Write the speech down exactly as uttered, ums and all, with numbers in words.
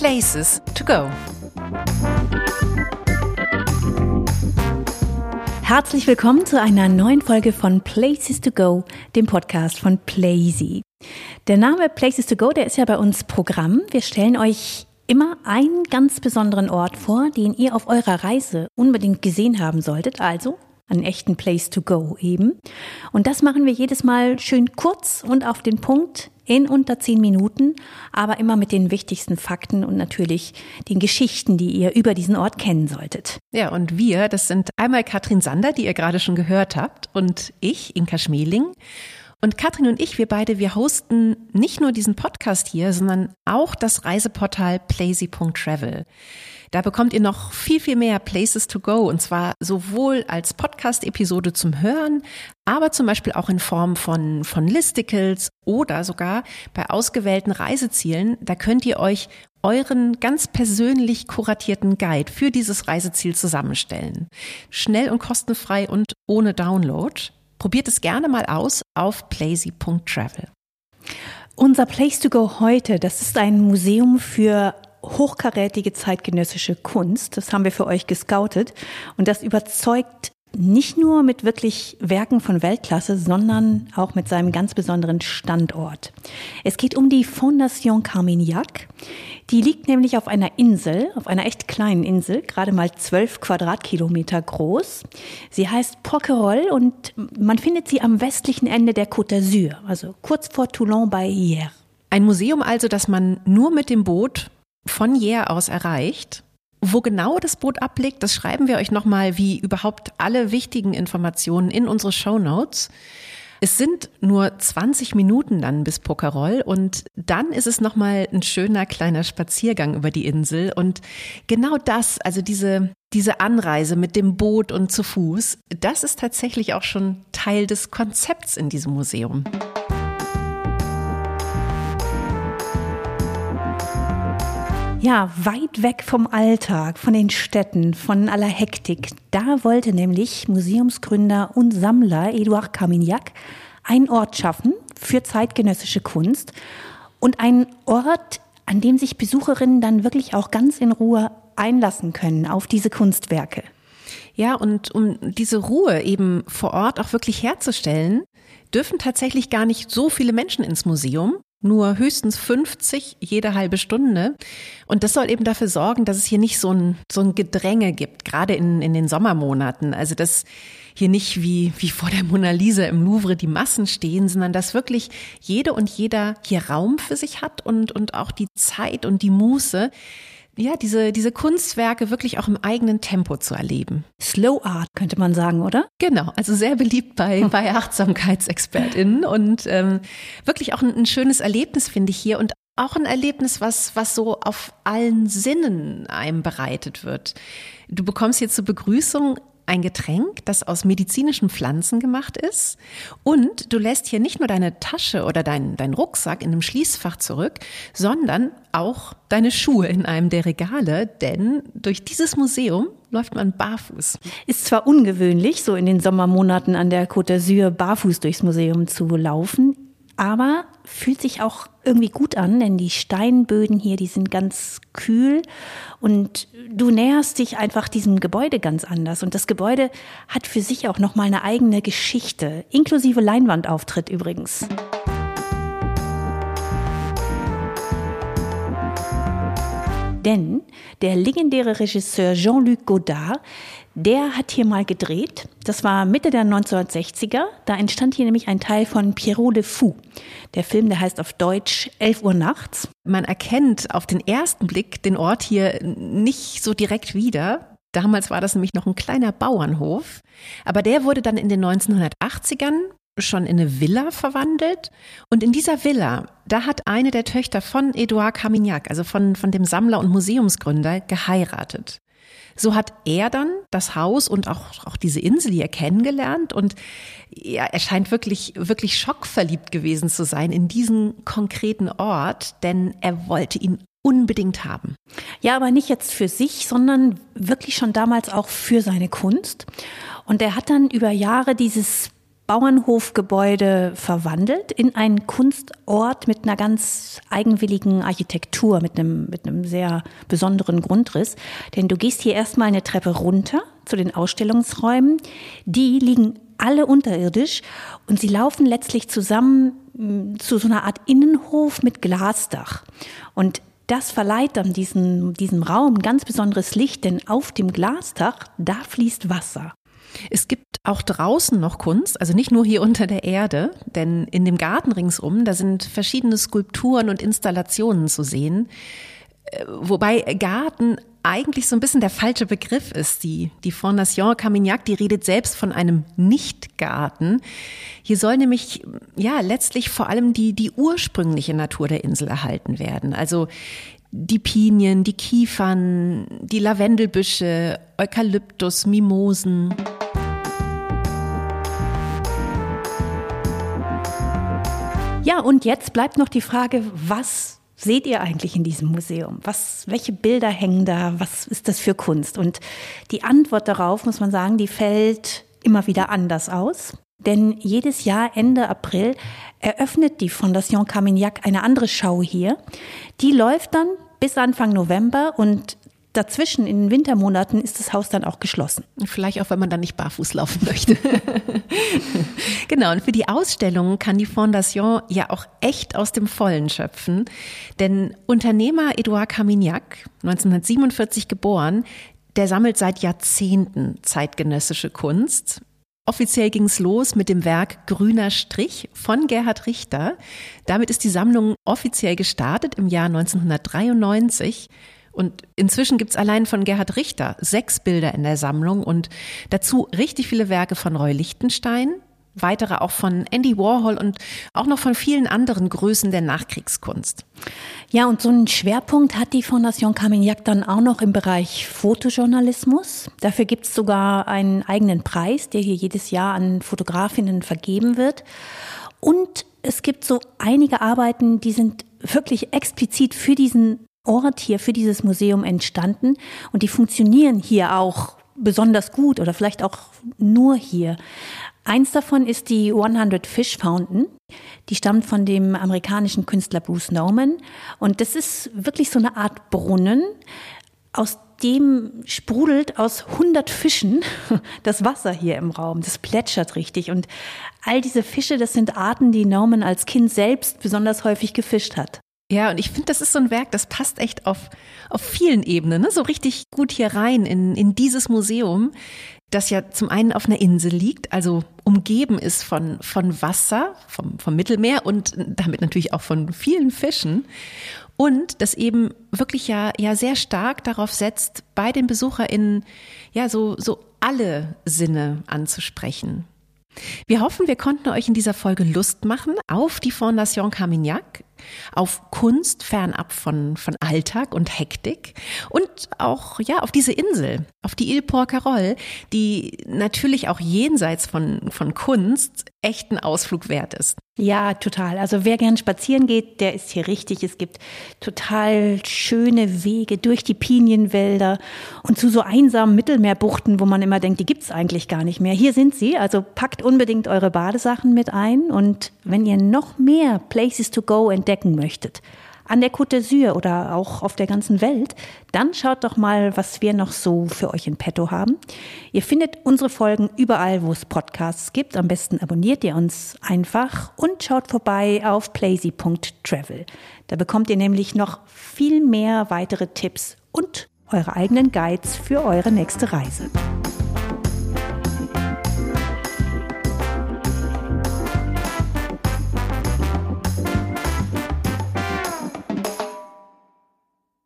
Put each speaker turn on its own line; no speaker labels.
Places to go.
Herzlich willkommen zu einer neuen Folge von Places to Go, dem Podcast von Plazy. Der Name Places to Go, der ist ja bei uns Programm. Wir stellen euch immer einen ganz besonderen Ort vor, den ihr auf eurer Reise unbedingt gesehen haben solltet, also einen echten Place to Go eben. Und das machen wir jedes Mal schön kurz und auf den Punkt in unter zehn Minuten, aber immer mit den wichtigsten Fakten und natürlich den Geschichten, die ihr über diesen Ort kennen solltet.
Ja, und wir, das sind einmal Katrin Sander, die ihr gerade schon gehört habt, und ich, Inka Schmeling. Und Katrin und ich, wir beide, wir hosten nicht nur diesen Podcast hier, sondern auch das Reiseportal plazy punkt travel. Da bekommt ihr noch viel, viel mehr Places to go, und zwar sowohl als Podcast-Episode zum Hören, aber zum Beispiel auch in Form von, von Listicles oder sogar bei ausgewählten Reisezielen. Da könnt ihr euch euren ganz persönlich kuratierten Guide für dieses Reiseziel zusammenstellen. Schnell und kostenfrei und ohne Download. Probiert es gerne mal aus auf plazy punkt travel.
Unser Place to Go heute, das ist ein Museum für hochkarätige zeitgenössische Kunst. Das haben wir für euch gescoutet. Und das überzeugt nicht nur mit wirklich Werken von Weltklasse, sondern auch mit seinem ganz besonderen Standort. Es geht um die Fondation Carmignac. Die liegt nämlich auf einer Insel, auf einer echt kleinen Insel, gerade mal zwölf Quadratkilometer groß. Sie heißt Porquerolles und man findet sie am westlichen Ende der Côte d'Azur, also kurz vor Toulon bei Hyères.
Ein Museum also, das man nur mit dem Boot von Hyères aus erreicht. Wo genau das Boot ablegt, das schreiben wir euch nochmal wie überhaupt alle wichtigen Informationen in unsere Shownotes. Es sind nur zwanzig Minuten dann bis Porquerolles und dann ist es nochmal ein schöner kleiner Spaziergang über die Insel. Und genau das, also diese, diese Anreise mit dem Boot und zu Fuß, das ist tatsächlich auch schon Teil des Konzepts in diesem Museum.
Ja, weit weg vom Alltag, von den Städten, von aller Hektik. Da wollte nämlich Museumsgründer und Sammler Édouard Carmignac einen Ort schaffen für zeitgenössische Kunst und einen Ort, an dem sich Besucherinnen dann wirklich auch ganz in Ruhe einlassen können auf diese Kunstwerke.
Ja, und um diese Ruhe eben vor Ort auch wirklich herzustellen, dürfen tatsächlich gar nicht so viele Menschen ins Museum. Nur höchstens fünfzig jede halbe Stunde. Und das soll eben dafür sorgen, dass es hier nicht so ein, so ein Gedränge gibt, gerade in, in den Sommermonaten. Also dass hier nicht wie, wie vor der Mona Lisa im Louvre die Massen stehen, sondern dass wirklich jede und jeder hier Raum für sich hat und, und auch die Zeit und die Muße, ja, diese, diese Kunstwerke wirklich auch im eigenen Tempo zu erleben.
Slow Art könnte man sagen, oder?
Genau, also sehr beliebt bei, bei AchtsamkeitsexpertInnen und ähm, wirklich auch ein, ein schönes Erlebnis, finde ich hier, und auch ein Erlebnis, was, was so auf allen Sinnen einem bereitet wird. Du bekommst hier zur Begrüßung ein Getränk, das aus medizinischen Pflanzen gemacht ist, und du lässt hier nicht nur deine Tasche oder deinen dein Rucksack in einem Schließfach zurück, sondern auch deine Schuhe in einem der Regale, denn durch dieses Museum läuft man barfuß.
Ist zwar ungewöhnlich, so in den Sommermonaten an der Côte d'Azur barfuß durchs Museum zu laufen, aber fühlt sich auch irgendwie gut an, denn die Steinböden hier, die sind ganz kühl und du näherst dich einfach diesem Gebäude ganz anders. Und das Gebäude hat für sich auch nochmal eine eigene Geschichte, inklusive Leinwandauftritt übrigens. Denn der legendäre Regisseur Jean-Luc Godard, der hat hier mal gedreht. Das war Mitte der neunzehnhundertsechziger. Da entstand hier nämlich ein Teil von Pierrot le Fou. Der Film, der heißt auf Deutsch elf Uhr nachts.
Man erkennt auf den ersten Blick den Ort hier nicht so direkt wieder. Damals war das nämlich noch ein kleiner Bauernhof. Aber der wurde dann in den neunzehnhundertachtzigern schon in eine Villa verwandelt. Und in dieser Villa, da hat eine der Töchter von Édouard Carmignac, also von, von dem Sammler und Museumsgründer, geheiratet. So hat er dann das Haus und auch, auch diese Insel hier kennengelernt und ja, er scheint wirklich, wirklich schockverliebt gewesen zu sein in diesen konkreten Ort, denn er wollte ihn unbedingt haben.
Ja, aber nicht jetzt für sich, sondern wirklich schon damals auch für seine Kunst. Und er hat dann über Jahre dieses Bauernhofgebäude verwandelt in einen Kunstort mit einer ganz eigenwilligen Architektur, mit einem, mit einem sehr besonderen Grundriss. Denn du gehst hier erstmal eine Treppe runter zu den Ausstellungsräumen. Die liegen alle unterirdisch und sie laufen letztlich zusammen zu so einer Art Innenhof mit Glasdach. Und das verleiht dann diesem, diesem Raum ein ganz besonderes Licht, denn auf dem Glasdach, da fließt Wasser.
Es gibt auch draußen noch Kunst, also nicht nur hier unter der Erde, denn in dem Garten ringsum, da sind verschiedene Skulpturen und Installationen zu sehen, wobei Garten eigentlich so ein bisschen der falsche Begriff ist. Die, die Fondation Carmignac, die redet selbst von einem Nicht-Garten. Hier soll nämlich, ja, letztlich vor allem die, die ursprüngliche Natur der Insel erhalten werden. Also die Pinien, die Kiefern, die Lavendelbüsche, Eukalyptus, Mimosen.
Ja, und jetzt bleibt noch die Frage, was seht ihr eigentlich in diesem Museum? Was, welche Bilder hängen da? Was ist das für Kunst? Und die Antwort darauf, muss man sagen, die fällt immer wieder anders aus. Denn jedes Jahr Ende April eröffnet die Fondation Carmignac eine andere Schau hier. Die läuft dann bis Anfang November und dazwischen in den Wintermonaten ist das Haus dann auch geschlossen.
Vielleicht auch, wenn man dann nicht barfuß laufen möchte. Genau, und für die Ausstellung kann die Fondation ja auch echt aus dem Vollen schöpfen. Denn Unternehmer Edouard Carmignac, neunzehnhundertsiebenundvierzig geboren, der sammelt seit Jahrzehnten zeitgenössische Kunst. Offiziell ging's los mit dem Werk Grüner Strich von Gerhard Richter. Damit ist die Sammlung offiziell gestartet im Jahr neunzehnhundertdreiundneunzig. Und inzwischen gibt's allein von Gerhard Richter sechs Bilder in der Sammlung und dazu richtig viele Werke von Roy Lichtenstein, weitere auch von Andy Warhol und auch noch von vielen anderen Größen der Nachkriegskunst.
Ja, und so einen Schwerpunkt hat die Fondation Carmignac dann auch noch im Bereich Fotojournalismus. Dafür gibt's sogar einen eigenen Preis, der hier jedes Jahr an Fotografinnen vergeben wird. Und es gibt so einige Arbeiten, die sind wirklich explizit für diesen Ort hier, für dieses Museum entstanden und die funktionieren hier auch besonders gut oder vielleicht auch nur hier. Eins davon ist die hundert Fish Fountain. Die stammt von dem amerikanischen Künstler Bruce Nauman und das ist wirklich so eine Art Brunnen, aus dem sprudelt aus hundert Fischen das Wasser hier im Raum. Das plätschert richtig und all diese Fische, das sind Arten, die Nauman als Kind selbst besonders häufig gefischt hat.
Ja, und ich finde, das ist so ein Werk, das passt echt auf, auf vielen Ebenen, ne? So richtig gut hier rein in, in dieses Museum, das ja zum einen auf einer Insel liegt, also umgeben ist von, von Wasser, vom, vom Mittelmeer und damit natürlich auch von vielen Fischen. Und das eben wirklich ja, ja sehr stark darauf setzt, bei den BesucherInnen ja so, so alle Sinne anzusprechen. Wir hoffen, wir konnten euch in dieser Folge Lust machen auf die Fondation Carmignac, auf Kunst fernab von, von Alltag und Hektik und auch ja auf diese Insel, auf die Ile Porquerolles, die natürlich auch jenseits von, von Kunst echt ein Ausflug wert ist.
Ja, total. Also wer gern spazieren geht, der ist hier richtig. Es gibt total schöne Wege durch die Pinienwälder und zu so einsamen Mittelmeerbuchten, wo man immer denkt, die gibt's eigentlich gar nicht mehr. Hier sind sie, also packt unbedingt eure Badesachen mit ein und wenn ihr noch mehr Places to go entdecken möchtet, an der Côte d'Azur oder auch auf der ganzen Welt, dann schaut doch mal, was wir noch so für euch in petto haben. Ihr findet unsere Folgen überall, wo es Podcasts gibt. Am besten abonniert ihr uns einfach und schaut vorbei auf plazy punkt travel. Da bekommt ihr nämlich noch viel mehr weitere Tipps und eure eigenen Guides für eure nächste Reise.